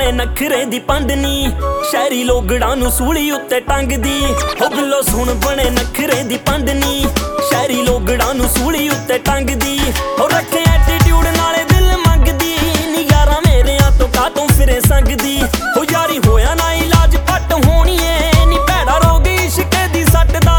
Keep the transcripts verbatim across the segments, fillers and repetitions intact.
बने नखरे दी पंडनी शहरी लोगड़ा नू सूली उत्ते टंगदी हो बिल्लो सुन बने नखरे दी पंडनी शहरी लोगड़ा नू सूली उत्ते टंगदी हो रखे एटीट्यूड नाले दिल मंगदी नी यारा मेरे तो कातों फिरे संगदी हो यारी होया ना इलाज पट होनी है नी भैड़ा रोग इश्क दी सट दा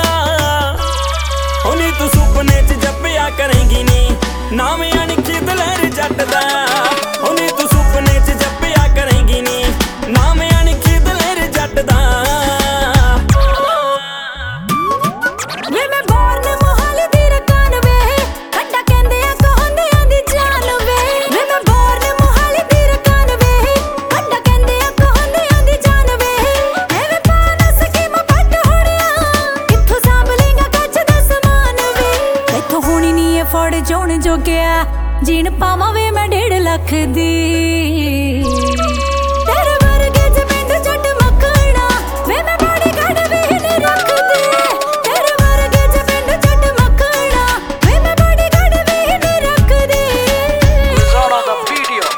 हो नी तू सुपने च जप्पिया करेंगी नी नाम अणखी दलेर जट दा हो नी तू सुपने च जप्पिया करेंगी नी नाम अणखी दलेर जट दा फड़ जोन जो गया जीन पावा वे मैं डेढ़ लख दी तेरे वर्गे च पिंड जट मकड़ा वे मैं बड़ी गड़ भी नहीं रख दी तेरे वर्गे च पिंड जट मकड़ा वे मैं बड़ी गड़ भी नहीं रख दी Zona the video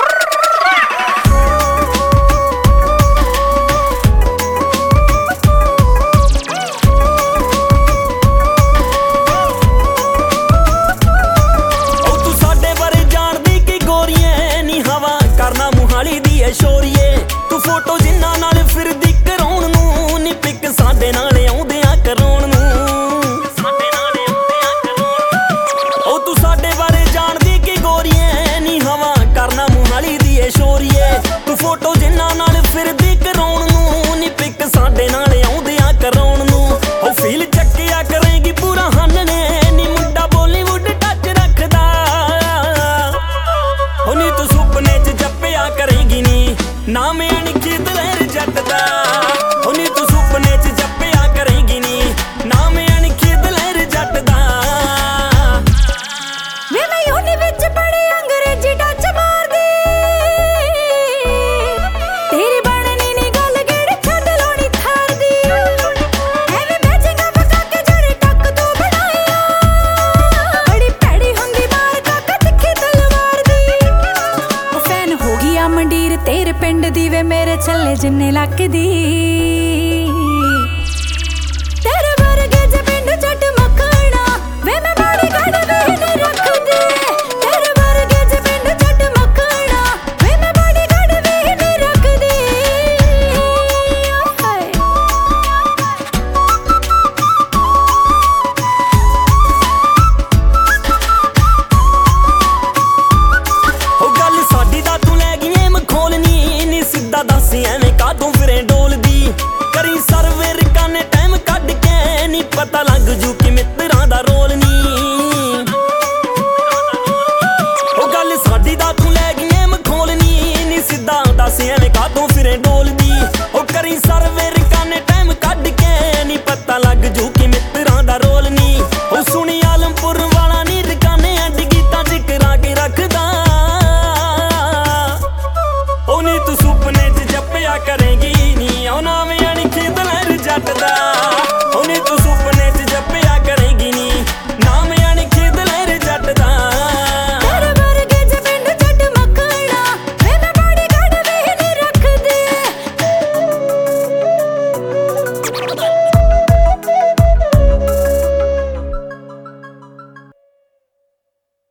शोरीए तू फोटो जिन्ना नाल फिरदी कराउण नूं नी पिक साडे नाल आउंदियां कराउण नूं साडे नाल आउंदियां कराउण ओ तू साडे बारे जाणदी कि गोरीए नी हवा करना मुहाली दी ए शोरीए तू फोटो जिन्ना नाल फिरदी कराउण नूं नी पिक साडे नाल आउंदियां कराउण नूं ओ फील चक्किया करेगी पूरा हन्ने नी मुंडा बॉलीवुड टच रखदा ओ नी तू सुपने च जप्पिया करेगी नाम अणखी दलेर जट दा हो नी तू सुपने च जप्पिया करेगी नी नाम अणखी दलेर जट दा वे मैं यूनी विच बड़े अंग्रेजी टच मारदी तेरी बननी नी गल गेड़ी छड्ड लोनी थारदी एवें मैचिंगा पका के जड़े टक तू बनाया बड़ी भैड़ी हुंदी मार काका तिखी तलवार दी ओ फैन हो गई आ मंडीर तेरे पिंड दी वे मेरे छल्ले जिन्ने लक दी